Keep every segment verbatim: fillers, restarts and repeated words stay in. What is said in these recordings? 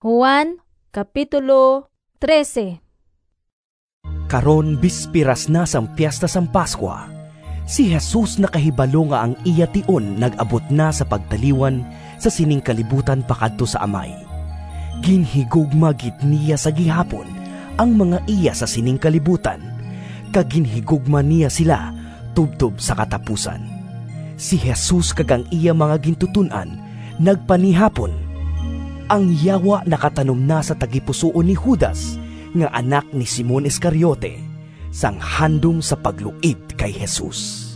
Juan Kapitulo trese. Karon bispiras na sang piyesta sang Paskwa, si Jesus nakahibalo nga ang iya tion nag-abot na sa pagtaliwan sa sining kalibutan pakadto sa Amay. Ginhigugma gid niya sa gihapon ang mga iya sa sining kalibutan, kag ginhigugma niya sila tubtob sa katapusan. Si Jesus kag ang iya mga gintutunan nagpanihapon. Ang yawa nakatanom na sa tagipusoon ni Judas nga anak ni Simon Iscariote, sang handom sa pagluid kay Jesus.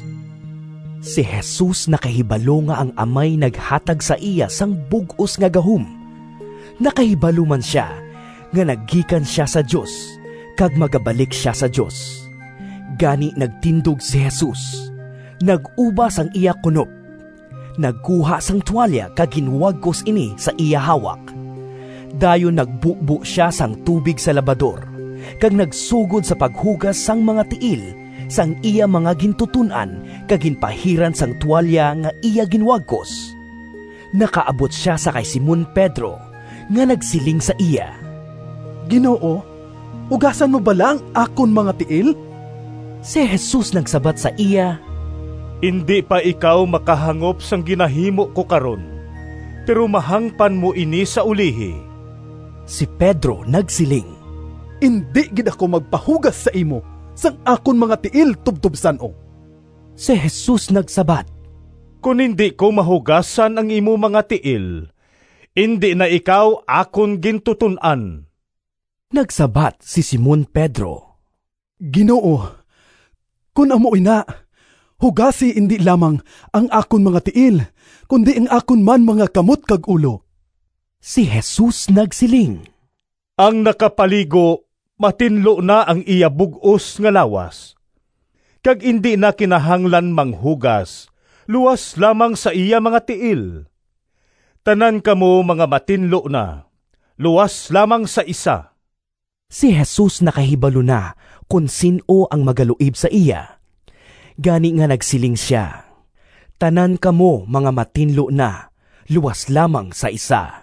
Si Jesus nakahibalo nga ang Amay naghatag sa iya sang bug-os nga gahum. Nakahibalo man siya nga naggikan siya sa Dios kag magabalik siya sa Dios. Gani nagtindog si Jesus, nag-ubas ang iya kunop, nagkuha sang tuwalya kag ginwagkos ini sa iya hawak. Dayon nagbubo siya sang tubig sa labador, kag nagsugod sa paghugas sang mga tiil sang iya mga gintutunan kag ginpahiran sang tuwalya nga iya ginwagkos. Nakaabot siya sa kay Simon Pedro nga nagsiling sa iya, "Ginoo, ugasan mo ba lang akon mga tiil?" Si Jesus nagsabat sa iya, "Hindi pa ikaw makahangop sang ginahimo ko karon, pero mahangpan mo ini sa ulihi." Si Pedro nagsiling, "Hindi gid ako magpahugas sa imo sang akon mga tiil tubtubsan o." Si Jesus nagsabat, "Kung hindi ko mahugasan ang imo mga tiil, hindi na ikaw akon gintutunan." Nagsabat si Simon Pedro, "Ginoo, kun amo ina, hugasi hindi lamang ang akon mga tiil, kundi ang akon man mga kamot kag ulo." Si Jesus nagsiling, "Ang nakapaligo, matinlo na ang iya bug-os nga lawas. Kag hindi na kinahanglan manghugas, luwas lamang sa iya mga tiil. Tanan kamo mga matinlo na, luwas lamang sa isa." Si Jesus nakahibalo na kung sino ang magaluib sa iya. Gani nga nagsiling siya, "Tanan kamo mga matinlo na, luwas lamang sa isa."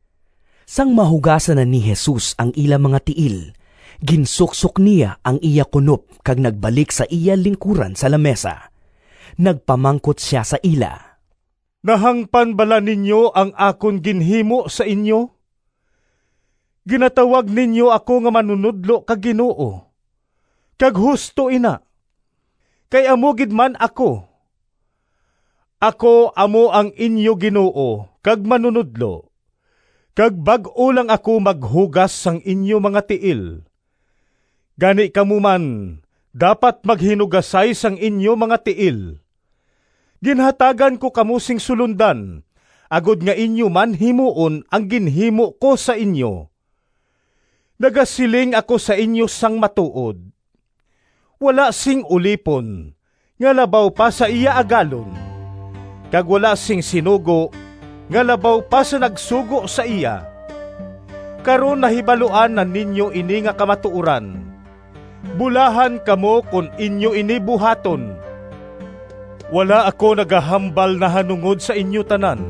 Sang mahugasan na ni Jesus ang ila mga tiil, ginsuksok niya ang iya kunop kag nagbalik sa iya lingkuran sa lamesa. Nagpamangkot siya sa ila, "Nahangpan bala ninyo ang akon ginhimo sa inyo? Ginatawag ninyo ako nga manunudlo kag Ginoo, kag husto ina. Kay amo gid man ako. Ako amo ang inyo Ginoo kag manunudlo. Kag bag-o lang ako maghugas sang inyo mga tiil. Gani kamo man dapat maghinugasay sang inyo mga tiil. Ginhatagan ko kamo sing sulundan, agod nga inyo man himuon ang ginhimo ko sa inyo. Nagasiling ako sa inyo sang matuod. Wala sing ulipon, nga labaw pa sa iya agalon. Kag wala sing sinugo, nga labaw pa sa nagsugo sa iya. Karon nahibaluan na ninyo ini nga kamatuoran. Bulahan kamo kung inyo ini buhaton. Wala ako nagahambal na hanungod sa inyo tanan.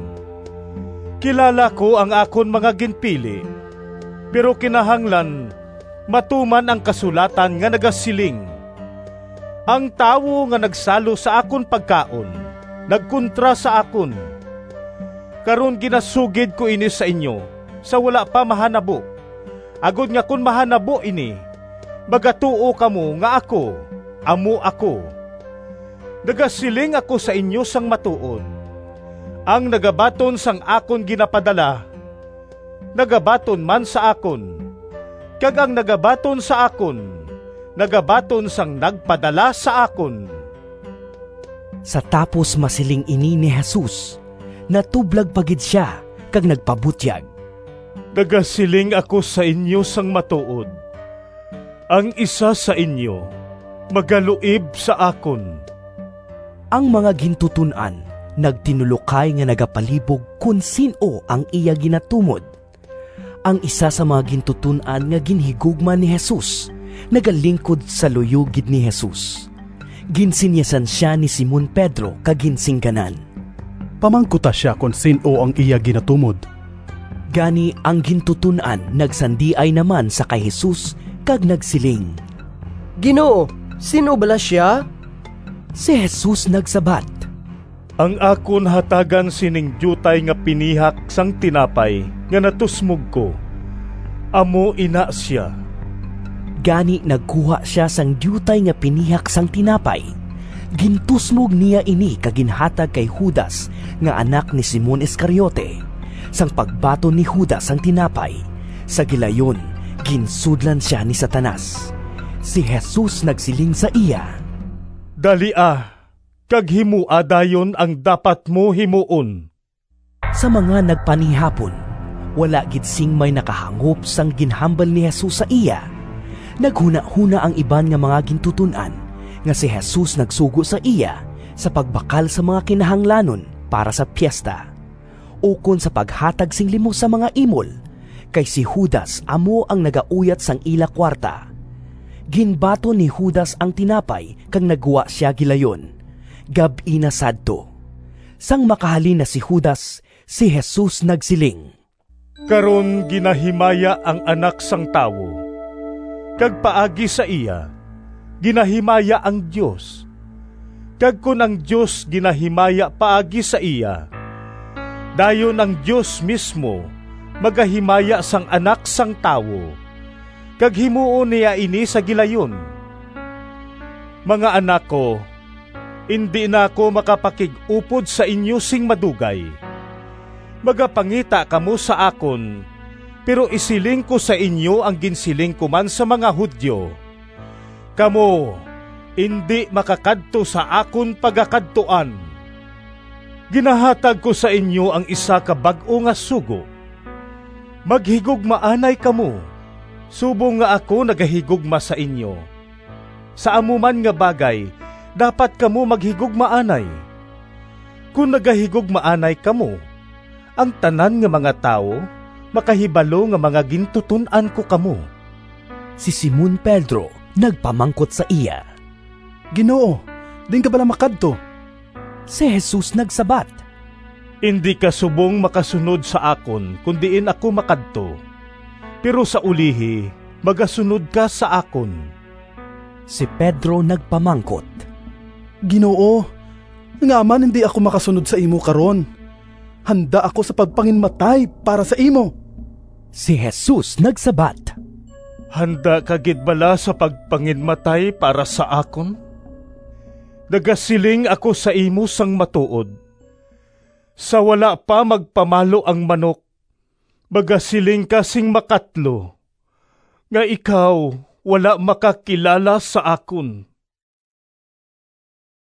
Kilala ko ang akon mga ginpili, pero kinahanglan matuman ang kasulatan nga nagasiling. Ang tawo nga nagsalo sa akon pagkaon, nagkontra sa akon. Karon ginasugid ko ini sa inyo, sa wala pa mahanabo. Agod nga kun mahanabo ini, magatuo kamo nga ako, amo ako. Nagasiling ako sa inyo sang matuod. Ang nagabaton sang akon ginapadala, nagabaton man sa akon. Kag ang nagabaton sa akon, nagabaton sang nagpadala sa akon." Sa tapos masiling ini ni Jesus, natublag pagid siya kag nagpabutyag, "Nagasiling ako sa inyo sang matuod. Ang isa sa inyo magaluib sa akon." Ang mga gintutunan nagtinulokay nga nagapalibog kung sino ang iya ginatumod. Ang isa sa mga gintutunan nga ginhigugma ni Jesus nagalingkod sa luyugid ni Jesus. Ginsinyasan siya ni Simon Pedro kag ginsingganan, "Pamangkuta siya kung sino ang iya ginatumod." Gani ang gintutunan nagsandiay naman sa kay Jesus kag nagsiling, Ginoo, sino bala siya? Si Jesus nagsabat, Ang akon hatagan sining jutay nga pinihak sang tinapay nga natusmog ko. Amo ina siya. Gani nagkuha siya sang diyutay nga pinihak sang tinapay. Gintusmog niya ini kaginhatag kay Judas nga anak ni Simon Iscariote. Sang pagbato ni Judas ang tinapay, sa gilayon, ginsudlan siya ni Satanas. Si Jesus nagsiling sa iya, Dali ah, kag himua dayon ang dapat mo himuon. Sa mga nagpanihapon, wala gid sing may nakahangop sang ginhambal ni Jesus sa iya. Naghuna-huna ang iban nga mga gintutunan nga si Jesus nagsugo sa iya sa pagbakal sa mga kinahanglanon para sa piyesta. Ukon sa paghatag sing limo sa mga imol, kay si Judas amo ang nagauyat sang ila kwarta. Ginbato ni Judas ang tinapay kang nagwa siya gilayon. Gab-i na sadto. Sang makahalin na si Judas, si Jesus nagsiling, Karon ginahimaya ang anak sang tawo. Kag paagi sa iya, ginahimaya ang Dios. Kag kun ang Dios ginahimaya paagi sa iya, dayon ang Dios mismo magahimaya sang anak sang tawo. Kag himuon niya ini sa gilayon. Mga anak ko, hindi na ako makapakig-upod sa inyo sing madugay. Magapangita kamo sa akon, pero isiling ko sa inyo ang ginsiling ko man sa mga Hudyo. Kamo, hindi makakadto sa akon pagakadtuan. Ginahatag ko sa inyo ang isa ka bag-o nga sugo. Maghigugmaanay kamo, subong nga ako nagahigugma sa inyo. Sa amuman nga bagay, dapat kamo maghigugmaanay. Kung nagahigugmaanay kamo, ang tanan nga mga tao, makahibalo nga mga gintutunan ko kamo. Si Simon Pedro nagpamangkot sa iya, Ginoo, din ka bala makadto? Si Jesus nagsabat, Hindi ka subong makasunod sa akon, kundiin ako makadto. Pero sa ulihi, magasunod ka sa akon. Si Pedro nagpamangkot, Ginoo, nga man hindi ako makasunod sa imo karon. Handa ako sa pagpanginmatay para sa imo. Si Jesus nagsabat, Handa ka gid bala sa pagpanginmatay para sa akon? Nagasiling ako sa imo sang matuod. Sa wala pa magpamalo ang manok, magasiling ka sing makatlo, nga ikaw wala makakilala sa akon.